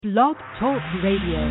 Blog Talk Radio.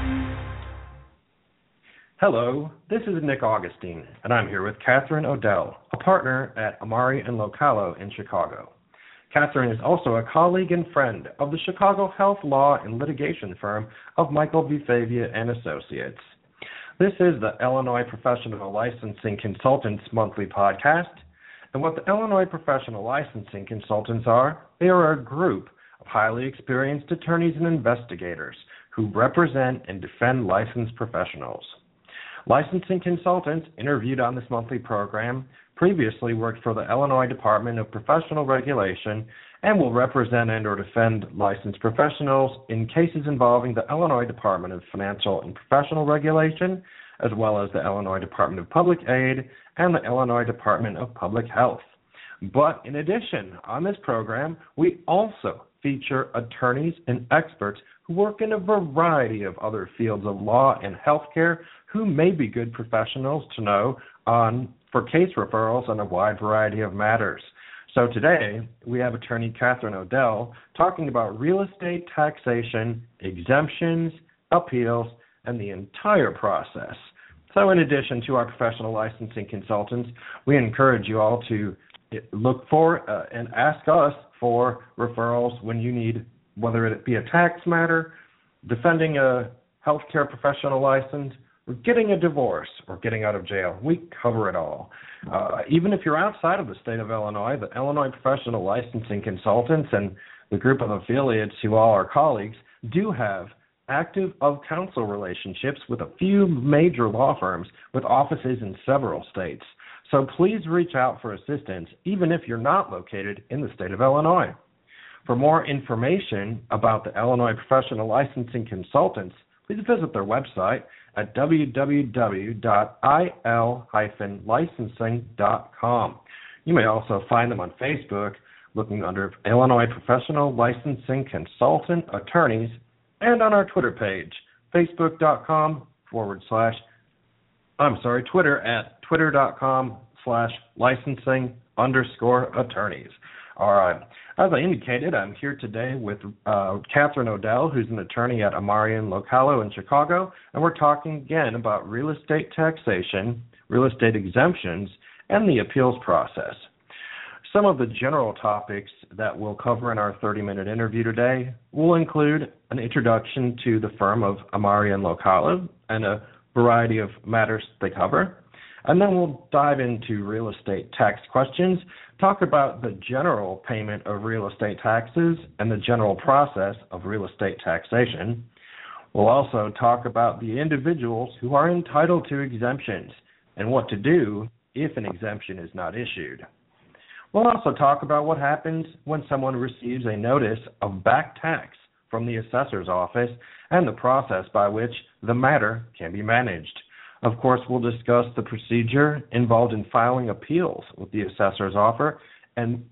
Hello, this is Nick Augustine, and I'm here with Catherine Odell, a partner at Amari & Locallo in Chicago. Catherine is also a colleague and friend of the Chicago health law and litigation firm of Michael B. Favia and Associates. This is the Illinois Professional Licensing Consultants monthly podcast, and what the Illinois Professional Licensing Consultants are, they are a group of highly experienced attorneys and investigators who represent and defend licensed professionals. Licensing consultants interviewed on this monthly program previously worked for the Illinois Department of Professional Regulation and will represent and or defend licensed professionals in cases involving the Illinois Department of Financial and Professional Regulation, as well as the Illinois Department of Public Aid and the Illinois Department of Public Health. But in addition, on this program, we also feature attorneys and experts who work in a variety of other fields of law and healthcare who may be good professionals to know for case referrals on a wide variety of matters. So today, we have attorney Catherine Odell talking about real estate taxation, exemptions, appeals, and the entire process. So in addition to our professional licensing consultants, we encourage you all to look for and ask us for referrals when you need, whether it be a tax matter, defending a healthcare professional license, or getting a divorce, or getting out of jail. We cover it all. Even if you're outside of the state of Illinois, the Illinois Professional Licensing Consultants and the group of affiliates who all are colleagues do have active of-counsel relationships with a few major law firms with offices in several states. So please reach out for assistance, even if you're not located in the state of Illinois. For more information about the Illinois Professional Licensing Consultants, please visit their website at www.il-licensing.com. You may also find them on Facebook, looking under Illinois Professional Licensing Consultant Attorneys, and on our Twitter page, Twitter at twitter.com/licensing_attorneys. All right. As I indicated, I'm here today with Catherine Odell, who's an attorney at Amari & Locallo in Chicago, and we're talking again about real estate taxation, real estate exemptions, and the appeals process. Some of the general topics that we'll cover in our 30-minute interview today will include an introduction to the firm of Amari & Locallo and a variety of matters they cover. And then we'll dive into real estate tax questions, talk about the general payment of real estate taxes and the general process of real estate taxation. We'll also talk about the individuals who are entitled to exemptions and what to do if an exemption is not issued. We'll also talk about what happens when someone receives a notice of back tax from the assessor's office and the process by which the matter can be managed. Of course, we'll discuss the procedure involved in filing appeals with the assessor's office and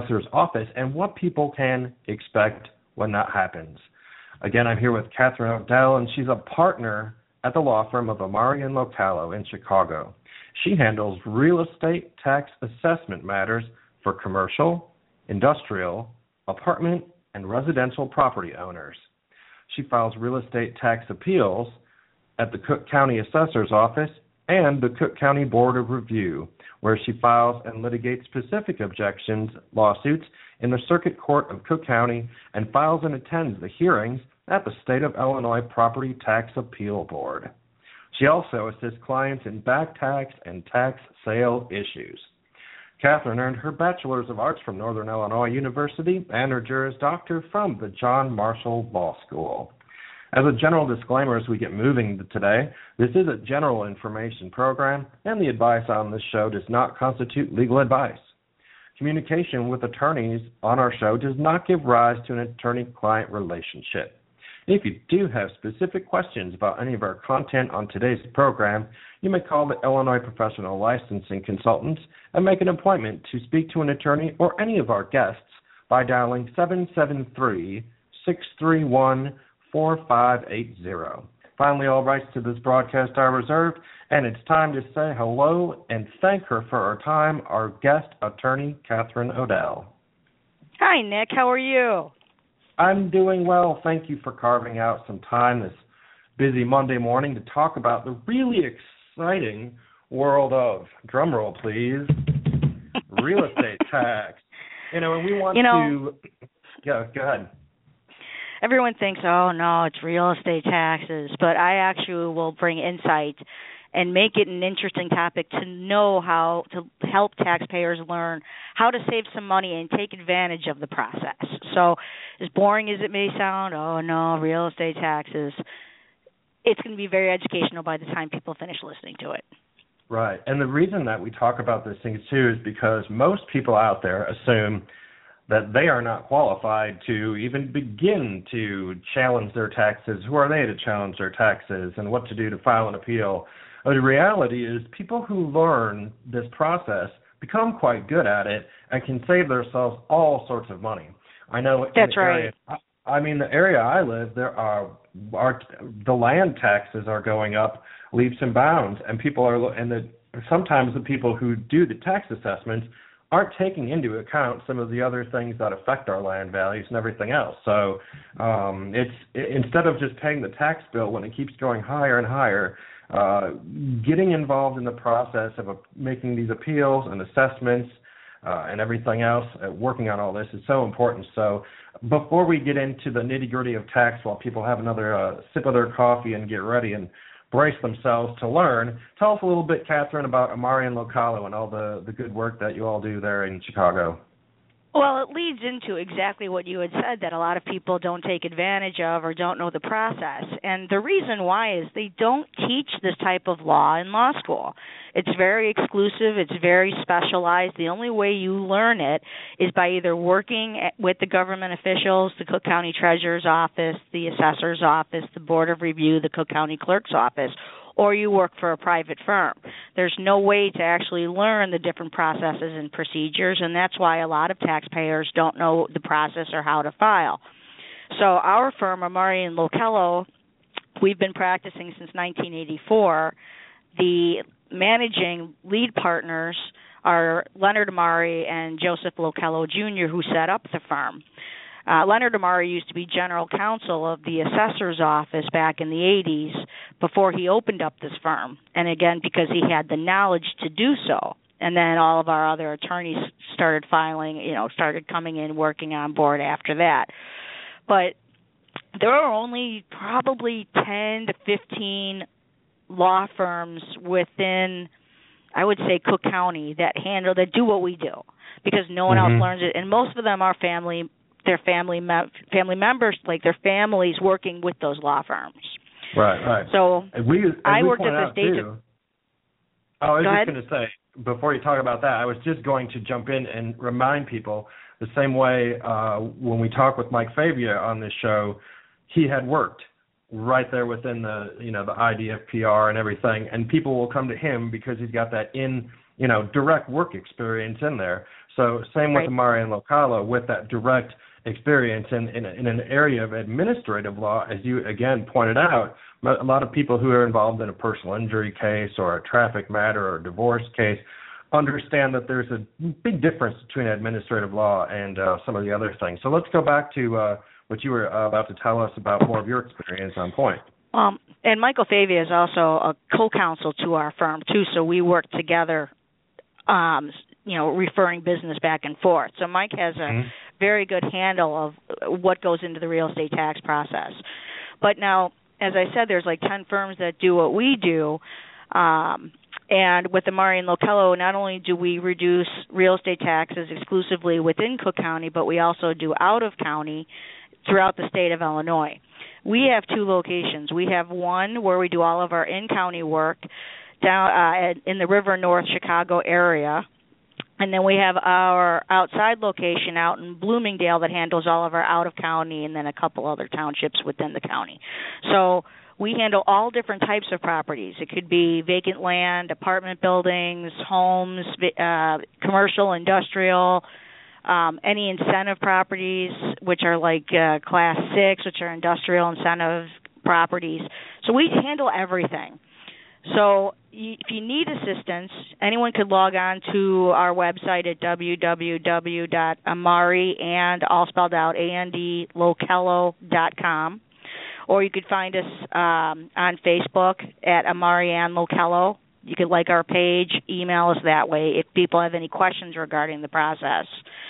what people can expect when that happens. Again, I'm here with Catherine Odell, and she's a partner at the law firm of Amari & Locallo in Chicago. She handles real estate tax assessment matters for commercial, industrial, apartment, and residential property owners. She files real estate tax appeals at the Cook County Assessor's Office and the Cook County Board of Review, where she files and litigates specific objections lawsuits in the Circuit Court of Cook County and files and attends the hearings at the State of Illinois Property Tax Appeal Board. She also assists clients in back tax and tax sale issues. Catherine earned her Bachelor's of Arts from Northern Illinois University and her Juris Doctor from the John Marshall Law School. As a general disclaimer as we get moving today, this is a general information program, and the advice on this show does not constitute legal advice. Communication with attorneys on our show does not give rise to an attorney-client relationship. If you do have specific questions about any of our content on today's program, you may call the Illinois Professional Licensing Consultants and make an appointment to speak to an attorney or any of our guests by dialing 773-631-4580. Finally, all rights to this broadcast are reserved, and it's time to say hello and thank her for her time, our guest attorney, Catherine Odell. Hi, Nick. How are you? I'm doing well. Thank you for carving out some time this busy Monday morning to talk about the really exciting world of, drumroll please, real estate tax. And we want to, yeah, go ahead. Everyone thinks, oh, no, it's real estate taxes, but I actually will bring insight and make it an interesting topic to know how to help taxpayers learn how to save some money and take advantage of the process. So as boring as it may sound, oh, no, real estate taxes, it's going to be very educational by the time people finish listening to it. Right. And the reason that we talk about these things, too, is because most people out there assume that they are not qualified to even begin to challenge their taxes. Who are they to challenge their taxes and what to do to file an appeal? But the reality is people who learn this process become quite good at it and can save themselves all sorts of money. I know that's right. The area I live, the land taxes are going up leaps and bounds, and sometimes the people who do the tax assessments aren't taking into account some of the other things that affect our land values and everything else. So instead of just paying the tax bill when it keeps going higher and higher, getting involved in the process of making these appeals and assessments and everything else, working on all this is so important. So before we get into the nitty-gritty of tax while people have another sip of their coffee and get ready and brace themselves to learn, tell us a little bit, Catherine, about Amari and Localo and all the good work that you all do there in Chicago. Well, it leads into exactly what you had said, that a lot of people don't take advantage of or don't know the process. And the reason why is they don't teach this type of law in law school. It's very exclusive. It's very specialized. The only way you learn it is by either working with the government officials, the Cook County Treasurer's Office, the Assessor's Office, the Board of Review, the Cook County Clerk's Office, or you work for a private firm. There's no way to actually learn the different processes and procedures, and that's why a lot of taxpayers don't know the process or how to file. So our firm, Amari and Localo, we've been practicing since 1984. The managing lead partners are Leonard Amari and Joseph Localo Jr., who set up the firm. Leonard Amari used to be general counsel of the assessor's office back in the 80s before he opened up this firm, and again, because he had the knowledge to do so. And then all of our other attorneys started started coming in, working on board after that. But there are only probably 10 to 15 law firms within, I would say, Cook County that do what we do, because no one else learns it, and most of them are family members, like their families working with those law firms. Right. So I worked at the state. I was just going to say, before you talk about that, I was just going to jump in and remind people the same way when we talked with Mike Favia on this show, he had worked right there within the IDFPR and everything, and people will come to him because he's got that direct work experience in there. So same with Amari and Localo, with that direct experience in an area of administrative law, as you again pointed out. A lot of people who are involved in a personal injury case or a traffic matter or a divorce case understand that there's a big difference between administrative law and some of the other things. So let's go back to what you were about to tell us about more of your experience on point. And Michael Favia is also a co-counsel to our firm, too, so we work together, referring business back and forth. So Mike has a very good handle of what goes into the real estate tax process. But now, as I said, there's like 10 firms that do what we do. And with Amari and Localo, not only do we reduce real estate taxes exclusively within Cook County, but we also do out of county throughout the state of Illinois. We have 2 locations. We have one where we do all of our in-county work down in the River North Chicago area. And then we have our outside location out in Bloomingdale that handles all of our out-of-county and then a couple other townships within the county. So we handle all different types of properties. It could be vacant land, apartment buildings, homes, commercial, industrial, any incentive properties, which are like Class 6, which are industrial incentive properties. So we handle everything. So if you need assistance, anyone could log on to our website at www.amari, and all spelled out, andlokello.com. Or you could find us on Facebook at Amari and Lokello. You could like our page, email us that way if people have any questions regarding the process.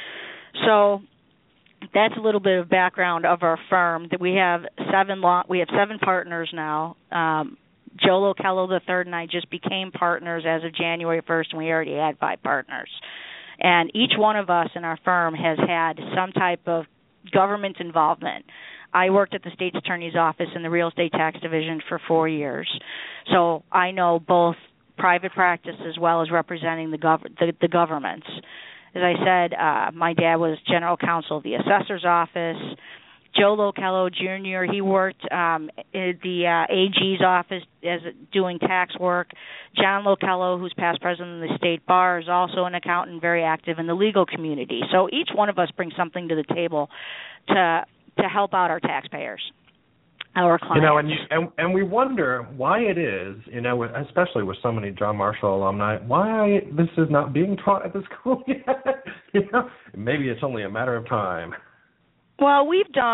So that's a little bit of background of our firm. That we have seven partners now. Joe Lokello III and I just became partners as of January 1st, and we already had 5 partners. And each one of us in our firm has had some type of government involvement. I worked at the state's attorney's office in the real estate tax division for 4 years, so I know both private practice as well as representing the governments. As I said, my dad was general counsel of the assessor's office. Joe Lokello Jr., he worked at the AG's office doing tax work. John Lokello, who's past president of the state bar, is also an accountant, very active in the legal community. So each one of us brings something to the table to help out our taxpayers, our clients. And we wonder why it is, especially with so many John Marshall alumni, why this is not being taught at the school yet. Maybe it's only a matter of time. Well,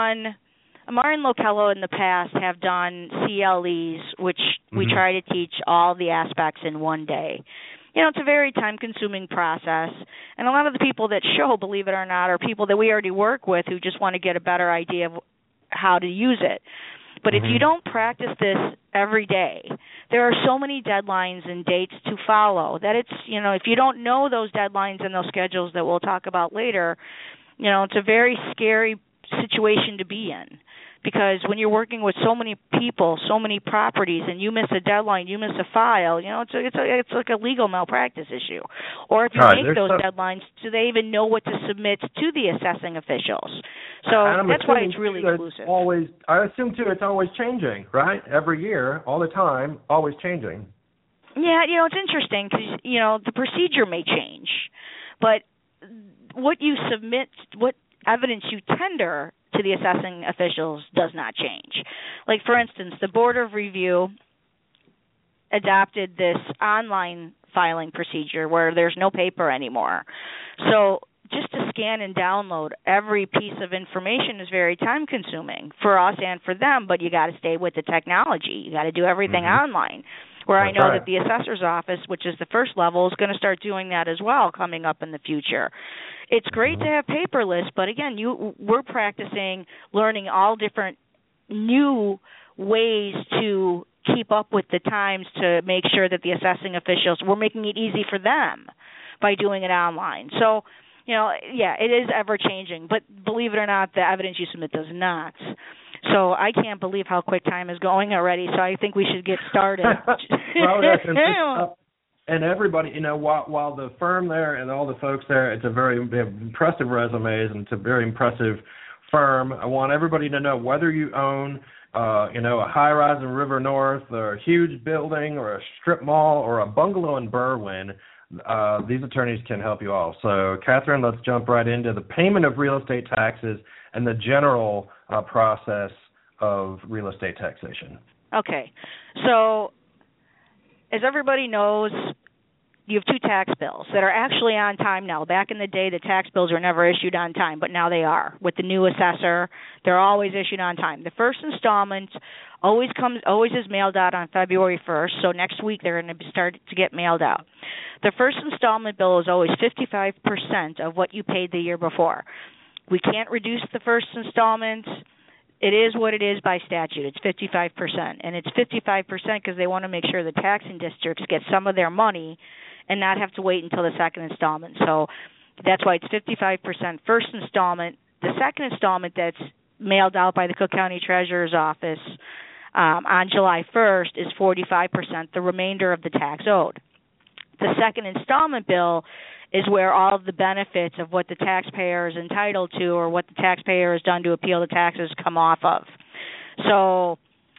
Amari and Lokello in the past have done CLEs, which we try to teach all the aspects in one day. It's a very time-consuming process, and a lot of the people that show, believe it or not, are people that we already work with who just want to get a better idea of how to use it. But if you don't practice this every day, there are so many deadlines and dates to follow that it's, if you don't know those deadlines and those schedules that we'll talk about later, it's a very scary situation to be in, because when you're working with so many people, so many properties, and you miss a deadline, you miss a file, it's like a legal malpractice issue. Or if you make those deadlines, do they even know what to submit to the assessing officials? So that's why it's really exclusive. I assume too, it's always changing, right? Every year, all the time, always changing. Yeah, it's interesting because the procedure may change, but what you submit, what evidence you tender to the assessing officials does not change. Like, for instance, the Board of Review adopted this online filing procedure where there's no paper anymore. So just to scan and download every piece of information is very time-consuming for us and for them, but you got to stay with the technology. You got to do everything online. Where I know that the assessor's office, which is the first level, is going to start doing that as well coming up in the future. It's great to have paperless, but again, we're practicing learning all different new ways to keep up with the times to make sure that the assessing officials, we're making it easy for them by doing it online. So, it is ever-changing, but believe it or not, the evidence you submit does not. So I can't believe how quick time is going already, so I think we should get started. And everybody, while the firm there and all the folks there, they have impressive resumes, and it's a very impressive firm. I want everybody to know, whether you own, a high-rise in River North, or a huge building, or a strip mall, or a bungalow in Berwyn, these attorneys can help you all. So, Catherine, let's jump right into the payment of real estate taxes and the general process of real estate taxation. Okay. So, as everybody knows, you have 2 tax bills that are actually on time now. Back in the day, the tax bills were never issued on time, but now they are. With the new assessor, they're always issued on time. The first installment always is mailed out on February 1st, so next week they're going to start to get mailed out. The first installment bill is always 55% of what you paid the year before. We can't reduce the first installment. It is what it is by statute. It's 55%. And it's 55% because they want to make sure the taxing districts get some of their money and not have to wait until the second installment. So that's why it's 55% first installment. The second installment that's mailed out by the Cook County Treasurer's Office on July 1st is 45%, the remainder of the tax owed. The second installment bill is where all of the benefits of what the taxpayer is entitled to or what the taxpayer has done to appeal the taxes come off of. So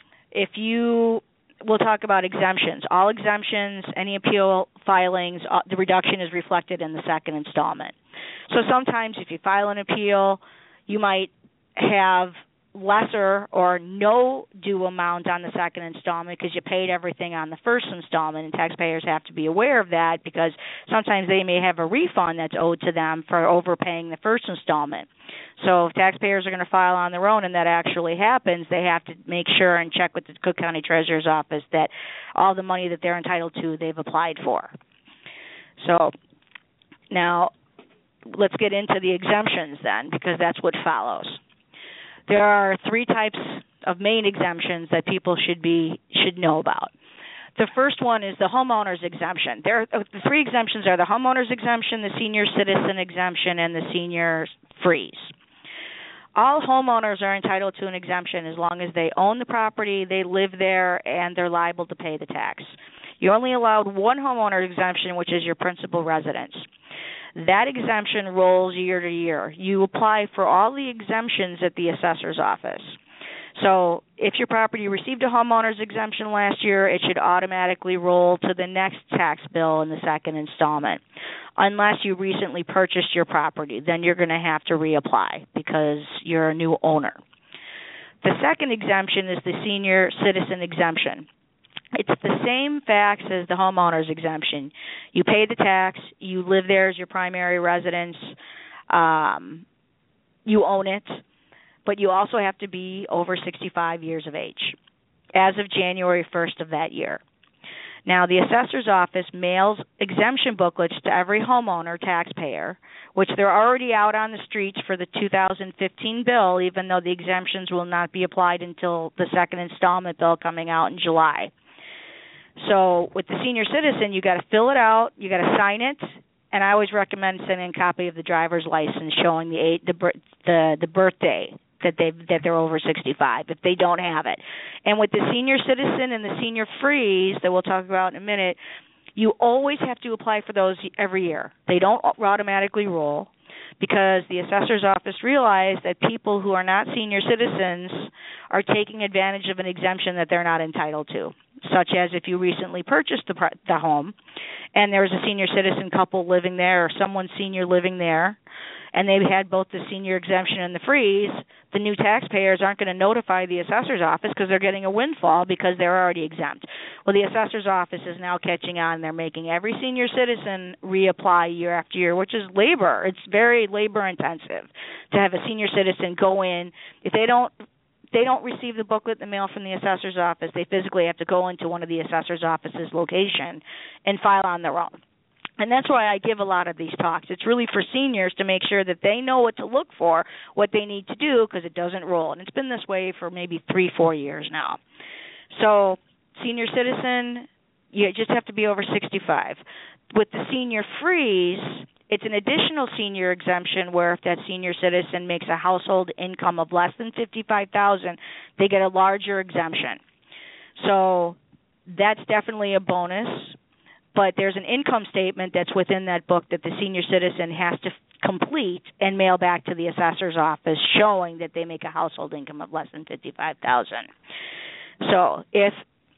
we'll talk about exemptions. All exemptions, any appeal filings, the reduction is reflected in the second installment. So sometimes if you file an appeal, you might have lesser or no due amount on the second installment because you paid everything on the first installment, and taxpayers have to be aware of that because sometimes they may have a refund that's owed to them for overpaying the first installment. So if taxpayers are going to file on their own and that actually happens, they have to make sure and check with the Cook County Treasurer's Office that all the money that they're entitled to, they've applied for. So now let's get into the exemptions then, because that's what follows. There are three types of main exemptions that people should know about. The first one is the homeowner's exemption. The three exemptions are the homeowner's exemption, the senior citizen exemption, and the senior freeze. All homeowners are entitled to an exemption as long as they own the property, they live there, and they're liable to pay the tax. You're only allowed one homeowner exemption, which is your principal residence. That exemption rolls year to year. You apply for all the exemptions at the assessor's office. So if your property received a homeowner's exemption last year, it should automatically roll to the next tax bill in the second installment. Unless you recently purchased your property, then you're going to have to reapply because you're a new owner. The second exemption is the senior citizen exemption. It's the same facts as the homeowner's exemption. You pay the tax, you live there as your primary residence, you own it, but you also have to be over 65 years of age as of January 1st of that year. Now, the assessor's office mails exemption booklets to every homeowner taxpayer, which they're already out on the streets for the 2015 bill, even though the exemptions will not be applied until the second installment bill coming out in July. So with the senior citizen, you got to fill it out, you got to sign it, and I always recommend sending a copy of the driver's license showing the birthday that they're over 65 if they don't have it. And with the senior citizen and the senior freeze that we'll talk about in a minute, you always have to apply for those every year. They don't automatically roll because the assessor's office realized that people who are not senior citizens are taking advantage of an exemption that they're not entitled to, such as if you recently purchased the home and there was a senior citizen couple living there or someone senior living there, and they've had both the senior exemption and the freeze, the new taxpayers aren't going to notify the assessor's office because they're getting a windfall because they're already exempt. Well, the assessor's office is now catching on. They're making every senior citizen reapply year after year, which is labor. It's very labor intensive to have a senior citizen go in. If they don't receive the booklet in the mail from the assessor's office, they physically have to go into one of the assessor's office's location and file on their own. And that's why I give a lot of these talks. It's really for seniors to make sure that they know what to look for, what they need to do, because it doesn't roll. And it's been this way for maybe 3-4 years now. So senior citizen, you just have to be over 65. With the senior freeze, it's an additional senior exemption where if that senior citizen makes a household income of less than $55,000, they get a larger exemption. So that's definitely a bonus. But there's an income statement that's within that book that the senior citizen has to complete and mail back to the assessor's office showing that they make a household income of less than $55,000. So if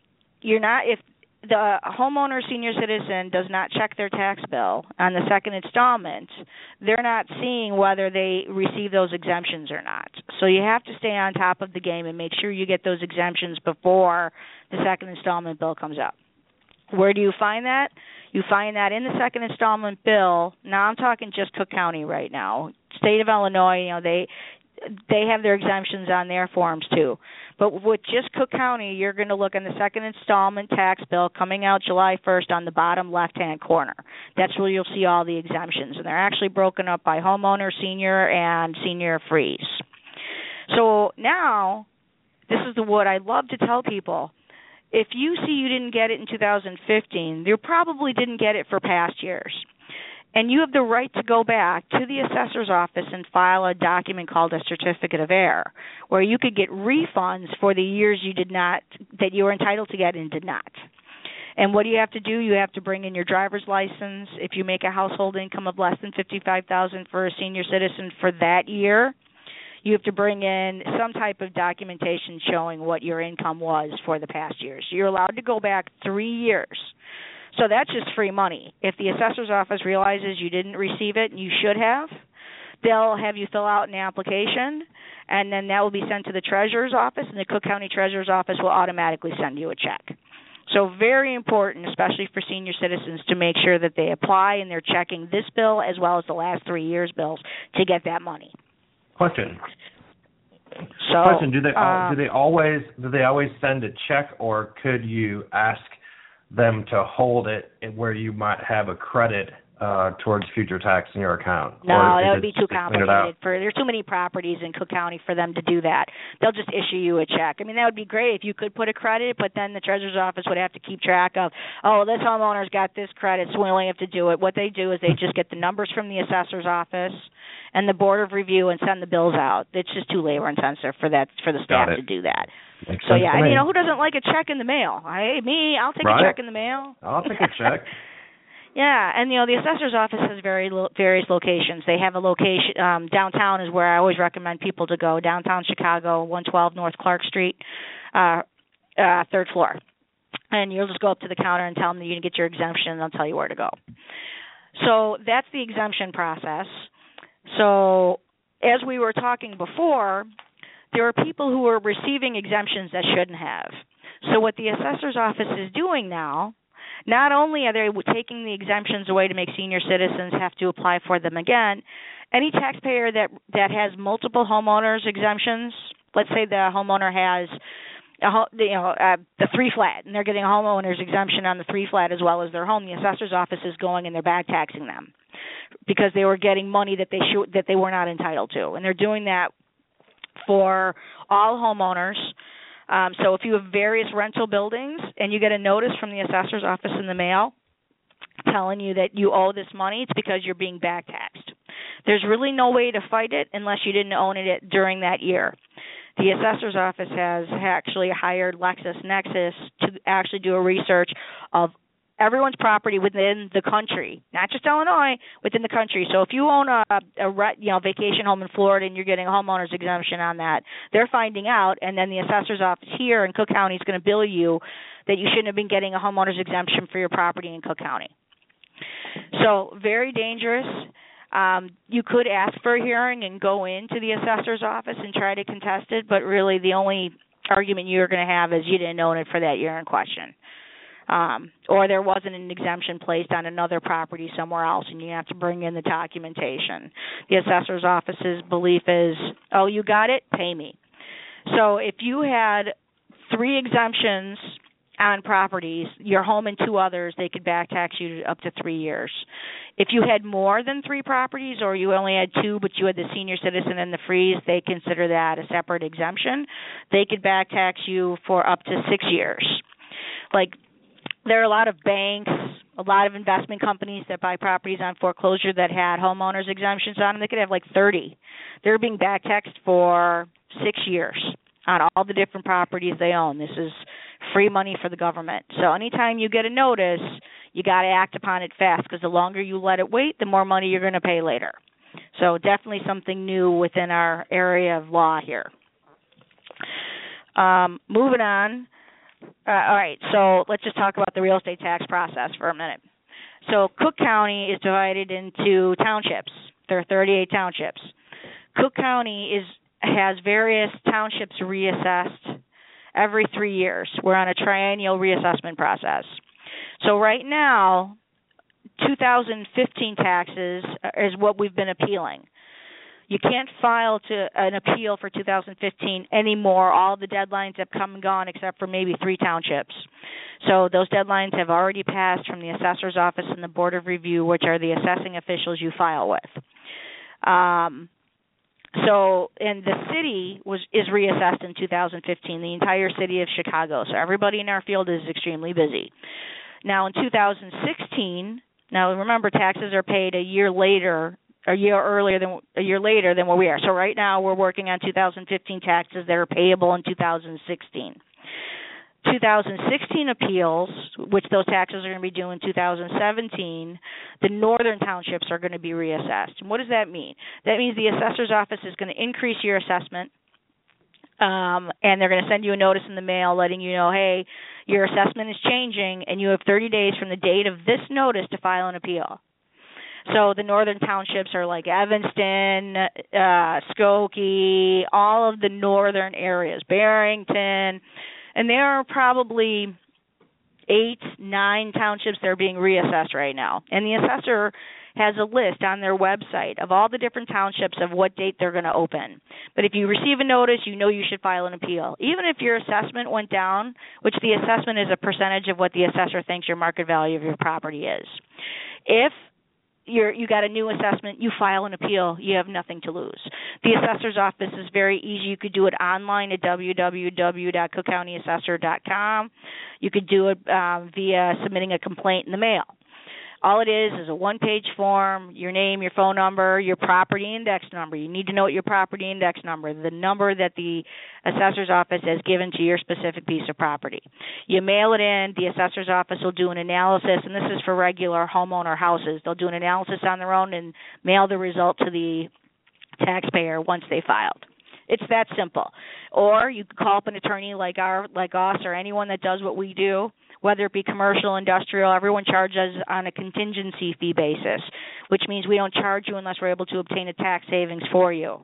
the homeowner senior citizen does not check their tax bill on the second installment, they're not seeing whether they receive those exemptions or not. So you have to stay on top of the game and make sure you get those exemptions before the second installment bill comes up. Where do you find that? You find that in the second installment bill. Now I'm talking just Cook County right now. State of Illinois, they have their exemptions on their forms too. But with just Cook County, you're going to look in the second installment tax bill coming out July 1st on the bottom left-hand corner. That's where you'll see all the exemptions. And they're actually broken up by homeowner, senior, and senior freeze. So now, this is what I love to tell people. If you see you didn't get it in 2015, you probably didn't get it for past years. And you have the right to go back to the assessor's office and file a document called a certificate of error, where you could get refunds for the years that you were entitled to get and did not. And what do you have to do? You have to bring in your driver's license. If you make a household income of less than $55,000 for a senior citizen for that year, you have to bring in some type of documentation showing what your income was for the past years. You're allowed to go back 3 years. So that's just free money. If the assessor's office realizes you didn't receive it and you should have, they'll have you fill out an application, and then that will be sent to the treasurer's office, and the Cook County Treasurer's Office will automatically send you a check. So very important, especially for senior citizens, to make sure that they apply and they're checking this bill as well as the last 3 years' bills to get that money. Question. So, Do they always send a check, or could you ask them to hold it where you might have a credit towards future tax in your account? No, that would be too complicated. There's too many properties in Cook County for them to do that. They'll just issue you a check. I mean, that would be great if you could put a credit, but then the treasurer's office would have to keep track of, this homeowner's got this credit, so we only have to do it. What they do is they just get the numbers from the assessor's office and the board of review and send the bills out. It's just too labor intensive for the staff to do that. Makes so sense yeah, to and me. who doesn't like a check in the mail? I'll take a check in the mail. I'll take a check. Yeah, and the assessor's office has various locations. They have a location downtown is where I always recommend people to go. Downtown Chicago, 112 North Clark Street, third floor. And you'll just go up to the counter and tell them that you can get your exemption, and they'll tell you where to go. So that's the exemption process. So as we were talking before, there are people who are receiving exemptions that shouldn't have. So what the assessor's office is doing now, not only are they taking the exemptions away to make senior citizens have to apply for them again, any taxpayer that has multiple homeowners exemptions, let's say the homeowner has the 3-flat, and they're getting a homeowner's exemption on the 3-flat as well as their home, the assessor's office is going and they're back taxing them because they were getting money that they were not entitled to, and they're doing that for all homeowners. So if you have various rental buildings and you get a notice from the assessor's office in the mail telling you that you owe this money, it's because you're being back taxed. There's really no way to fight it unless you didn't own it during that year. The assessor's office has actually hired LexisNexis to actually do a research of everyone's property within the country, not just Illinois, within the country. So if you own a vacation home in Florida and you're getting a homeowner's exemption on that, they're finding out, and then the assessor's office here in Cook County is going to bill you that you shouldn't have been getting a homeowner's exemption for your property in Cook County. So very dangerous. You could ask for a hearing and go into the assessor's office and try to contest it, but really the only argument you're going to have is you didn't own it for that year in question. Or there wasn't an exemption placed on another property somewhere else, and you have to bring in the documentation. The assessor's office's belief is, you got it, pay me. So if you had 3 exemptions on properties, your home and 2 others, they could back tax you up to 3 years. If you had more than 3 properties, or you only had 2, but you had the senior citizen and the freeze, they consider that a separate exemption. They could back tax you for up to 6 years. There are a lot of banks, a lot of investment companies that buy properties on foreclosure that had homeowners exemptions on them. They could have 30. They're being back taxed for 6 years on all the different properties they own. This is free money for the government. So anytime you get a notice, you got to act upon it fast, because the longer you let it wait, the more money you're going to pay later. So definitely something new within our area of law here. Moving on. All right, so let's just talk about the real estate tax process for a minute. So Cook County is divided into townships. There are 38 townships. Cook County has various townships reassessed every 3 years. We're on a triennial reassessment process. So right now, 2015 taxes is what we've been appealing. You can't file an appeal for 2015 anymore. All the deadlines have come and gone except for maybe 3 townships. So those deadlines have already passed from the assessor's office and the board of review, which are the assessing officials you file with. And the city is reassessed in 2015, the entire city of Chicago. So everybody in our field is extremely busy. Now in 2016, remember, taxes are paid a year later than where we are. So right now we're working on 2015 taxes that are payable in 2016. 2016 appeals, which those taxes are going to be due in 2017, the northern townships are going to be reassessed. And what does that mean? That means the assessor's office is going to increase your assessment, and they're going to send you a notice in the mail letting you know, hey, your assessment is changing, and you have 30 days from the date of this notice to file an appeal. So the northern townships are like Evanston, Skokie, all of the northern areas, Barrington, and there are probably 8, 9 townships that are being reassessed right now. And the assessor has a list on their website of all the different townships of what date they're going to open. But if you receive a notice, you know you should file an appeal. Even if your assessment went down, which the assessment is a percentage of what the assessor thinks your market value of your property is. If you got a new assessment, you file an appeal, you have nothing to lose. The assessor's office is very easy. You could do it online at www.cookcountyassessor.com. You could do it via submitting a complaint in the mail. All it is a one-page form, your name, your phone number, your property index number. You need to know what your property index number, the number that the assessor's office has given to your specific piece of property. You mail it in. The assessor's office will do an analysis, and this is for regular homeowner houses. They'll do an analysis on their own and mail the result to the taxpayer once they filed. It's that simple. Or you could call up an attorney like us or anyone that does what we do, whether it be commercial, industrial. Everyone charges on a contingency fee basis, which means we don't charge you unless we're able to obtain a tax savings for you.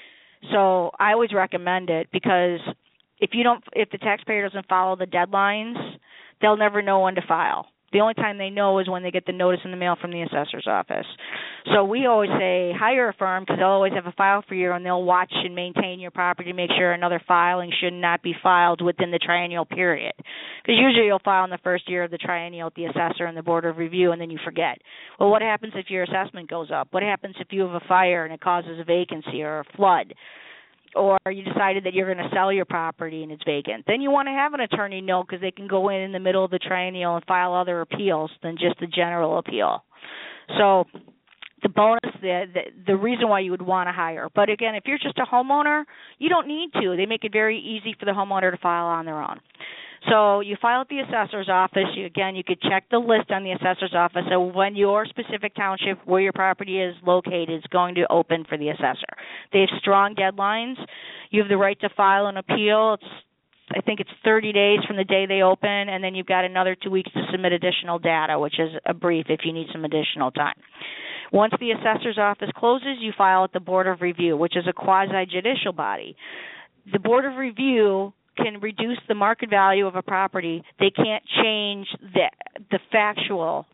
So I always recommend it because if the taxpayer doesn't follow the deadlines, they'll never know when to file. The only time they know is when they get the notice in the mail from the assessor's office. So we always say hire a firm because they'll always have a file for you and they'll watch and maintain your property to make sure another filing should not be filed within the triennial period. Because usually you'll file in the first year of the triennial with the assessor and the Board of Review and then you forget. Well, what happens if your assessment goes up? What happens if you have a fire and it causes a vacancy or a flood? Or you decided that you're going to sell your property and it's vacant. Then you want to have an attorney know because they can go in the middle of the triennial and file other appeals than just the general appeal. So the bonus, the reason why you would want to hire. But again, if you're just a homeowner, you don't need to. They make it very easy for the homeowner to file on their own. So you file at the assessor's office. You could check the list on the assessor's office. So when your specific township where your property is located is going to open for the assessor. They have strong deadlines. You have the right to file an appeal. I think it's 30 days from the day they open, and then you've got another 2 weeks to submit additional data, which is a brief if you need some additional time. Once the assessor's office closes, you file at the Board of Review, which is a quasi-judicial body. The Board of Review can reduce the market value of a property. They can't change the factual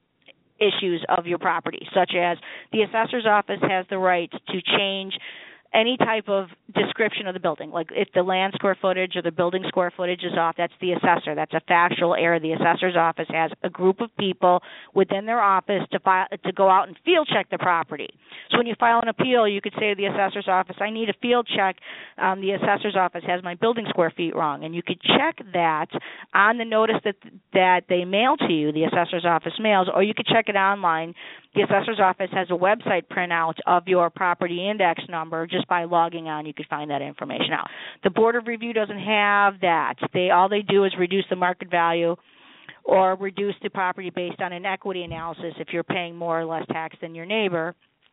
issues of your property, such as the assessor's office has the right to change any type of description of the building. Like if the land square footage or the building square footage is off, that's the assessor. That's a factual error. The assessor's office has a group of people within their office to go out and field check the property. So when you file an appeal, you could say to the assessor's office, I need a field check. The assessor's office has my building square feet wrong. And you could check that on the notice that they mail to you, the assessor's office mails, or you could check it online. The assessor's office has a website printout of your property index number. Just by logging on, you could find that information out. The Board of Review doesn't have that. All they do is reduce the market value or reduce the property based on an equity analysis if you're paying more or less tax than your neighbor,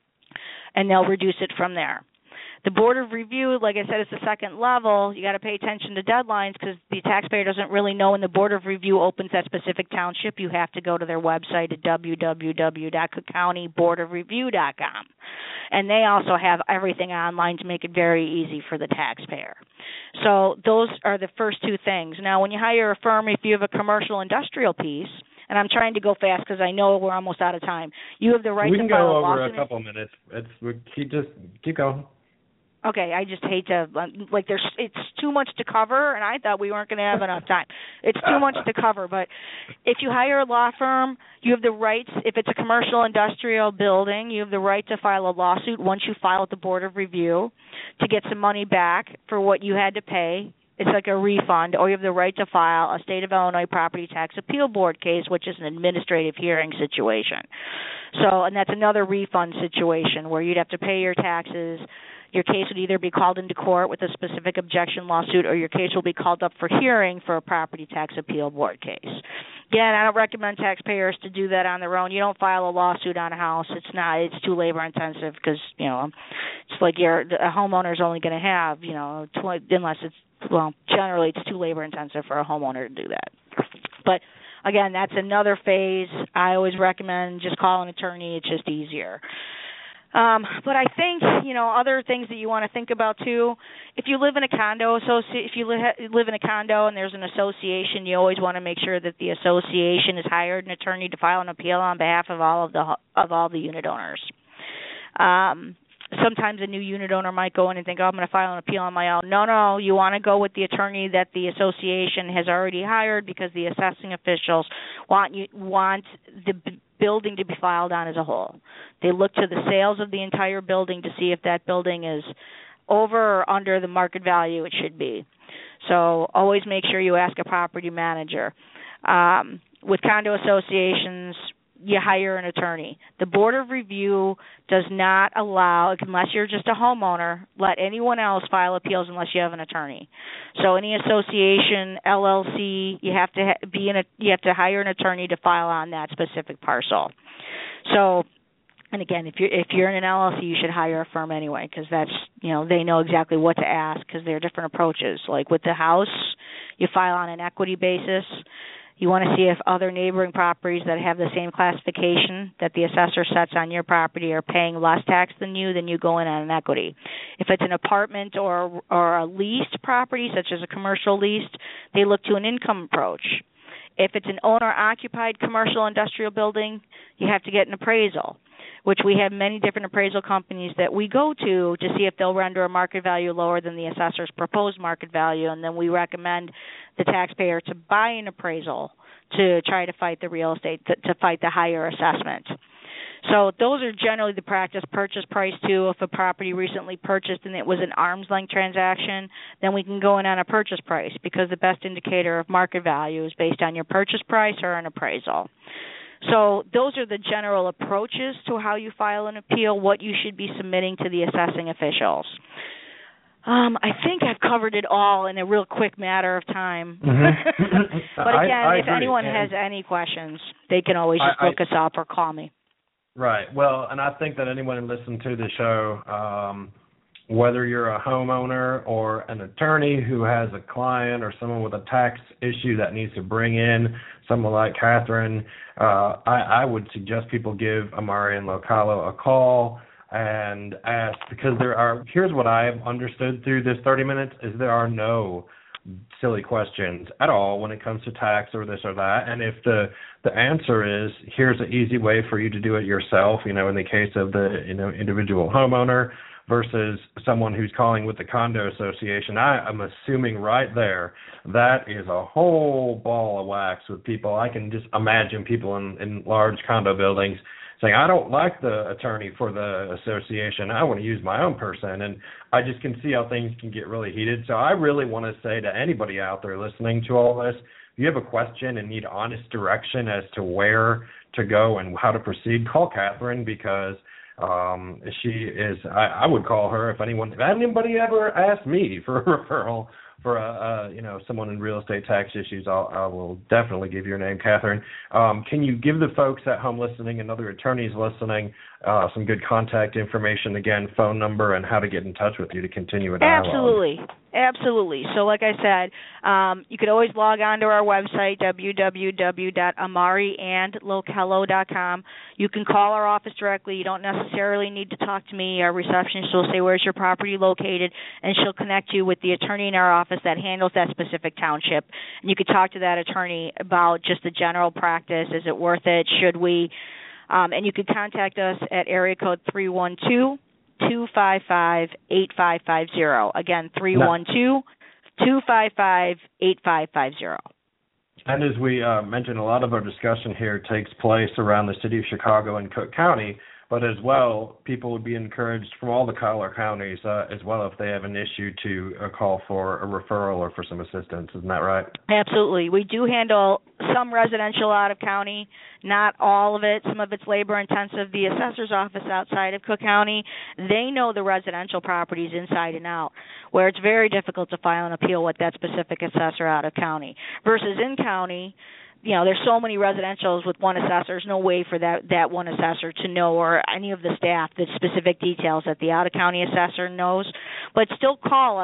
and they'll reduce it from there. The Board of Review, like I said, is the second level. You got to pay attention to deadlines because the taxpayer doesn't really know when the Board of Review opens that specific township. You have to go to their website at www.cookcountyboardofreview.com. And they also have everything online to make it very easy for the taxpayer. So those are the first two things. Now, when you hire a firm, if you have a commercial industrial piece, and I'm trying to go fast because I know we're almost out of time, you have the right to file a lawsuit. We can go over a couple of minutes. Keep going. Okay, I just hate to, it's too much to cover, and I thought we weren't going to have enough time. It's too much to cover, but if you hire a law firm, you have the rights, if it's a commercial industrial building, you have the right to file a lawsuit once you file at the Board of Review to get some money back for what you had to pay. It's like a refund, or you have the right to file a State of Illinois Property Tax Appeal Board case, which is an administrative hearing situation. So, and that's another refund situation where you'd have to pay your taxes. Your case would either be called into court with a specific objection lawsuit, or your case will be called up for hearing for a property tax appeal board case. Again, I don't recommend taxpayers to do that on their own. You don't file a lawsuit on a house. It's too labor intensive because, it's like a homeowner is only going to have, unless it's, generally it's too labor intensive for a homeowner to do that. But again, that's another phase. I always recommend just call an attorney. It's just easier. But I think, other things that you want to think about too. If you live in a condo, if you live in a condo and there's an association, you always want to make sure that the association has hired an attorney to file an appeal on behalf of all the unit owners. Sometimes a new unit owner might go in and think, I'm going to file an appeal on my own. No, you want to go with the attorney that the association has already hired, because the assessing officials want the building to be filed on as a whole. They look to the sales of the entire building to see if that building is over or under the market value it should be. So always make sure you ask a property manager. With condo associations, you hire an attorney. The Board of Review does not allow, unless you're just a homeowner, let anyone else file appeals unless you have an attorney. So any association, LLC, you have to hire an attorney to file on that specific parcel. So, and again, if you're in an LLC, you should hire a firm anyway, because that's, they know exactly what to ask, because there are different approaches. Like with the house, you file on an equity basis. You want to see if other neighboring properties that have the same classification that the assessor sets on your property are paying less tax than you, then you go in on an equity. If it's an apartment or a leased property, such as a commercial leased, they look to an income approach. If it's an owner-occupied commercial industrial building, you have to get an appraisal, which we have many different appraisal companies that we go to see if they'll render a market value lower than the assessor's proposed market value, and then we recommend the taxpayer to buy an appraisal to try to fight the real estate, to fight the higher assessment. So those are generally the practice. Purchase price too. If a property recently purchased and it was an arm's length transaction, then we can go in on a purchase price, because the best indicator of market value is based on your purchase price or an appraisal. So those are the general approaches to how you file an appeal, what you should be submitting to the assessing officials. I think I've covered it all in a real quick matter of time. Mm-hmm. But again, I if agree. anyone has any questions, they can always just look us up or call me. Right. Well, and I think that anyone who listens to the show, whether you're a homeowner or an attorney who has a client or someone with a tax issue that needs to bring in someone like Catherine, I would suggest people give Amari and Localo a call and ask, because here's what I have understood through this 30 minutes, is there are no silly questions at all when it comes to tax or this or that. And if the answer is, here's an easy way for you to do it yourself, in the case of the individual homeowner versus someone who's calling with the condo association, I'm assuming right there that is a whole ball of wax with people. I can just imagine people in large condo buildings saying, I don't like the attorney for the association, I want to use my own person. And I just can see how things can get really heated. So I really want to say to anybody out there listening to all this, if you have a question and need honest direction as to where to go and how to proceed, call Catherine, because she is, I would call her if anybody ever asked me for a referral for someone in real estate tax issues, I will definitely give your name, Catherine. Can you give the folks at home listening and other attorneys listening some good contact information, again, phone number, and how to get in touch with you to continue a dialogue? Absolutely. So like I said, you could always log on to our website, www.amariandlocalo.com. You can call our office directly. You don't necessarily need to talk to me. Our receptionist will say, where's your property located? And she'll connect you with the attorney in our office that handles that specific township. And you could talk to that attorney about just the general practice. Is it worth it? Should we? And you could contact us at area code 312-255-8550. Again, 312-255-8550. And as we mentioned, a lot of our discussion here takes place around the city of Chicago and Cook County, but as well, people would be encouraged from all the collar counties as well if they have an issue to call for a referral or for some assistance. Isn't that right? Absolutely. We do handle some residential out of county, not all of it. Some of it's labor intensive. The assessor's office outside of Cook County, they know the residential properties inside and out, where it's very difficult to file an appeal with that specific assessor out of county. Versus in county, there's so many residentials with one assessor. There's no way for that one assessor to know, or any of the staff, the specific details that the out-of-county assessor knows. But still call us.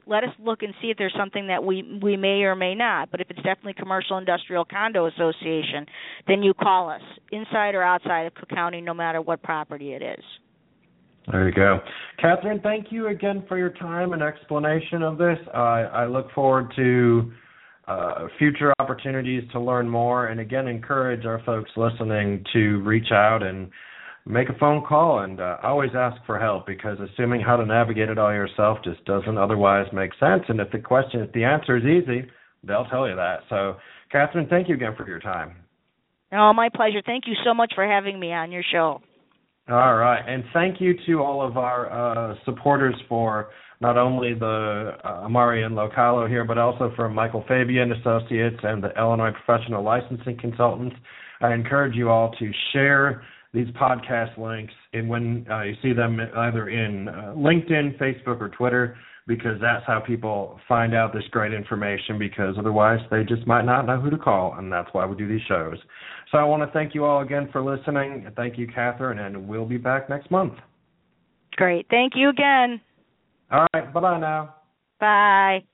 let us look and see if there's something that we may or may not. But if it's definitely Commercial Industrial Condo Association, then you call us, inside or outside of Cook County, no matter what property it is. There you go. Catherine, thank you again for your time and explanation of this. I look forward to future opportunities to learn more, and again, encourage our folks listening to reach out and make a phone call, and always ask for help, because assuming how to navigate it all yourself just doesn't otherwise make sense. And if the answer is easy, they'll tell you that. So, Catherine, thank you again for your time. Oh, my pleasure. Thank you so much for having me on your show. All right, and thank you to all of our supporters for not only the Amari and Localo here, but also from Michael Fabian Associates and the Illinois Professional Licensing Consultants. I encourage you all to share these podcast links and when you see them either in LinkedIn, Facebook, or Twitter, because that's how people find out this great information, because otherwise they just might not know who to call, and that's why we do these shows. So I want to thank you all again for listening. Thank you, Catherine, and we'll be back next month. Great. Thank you again. All right. Bye-bye now. Bye.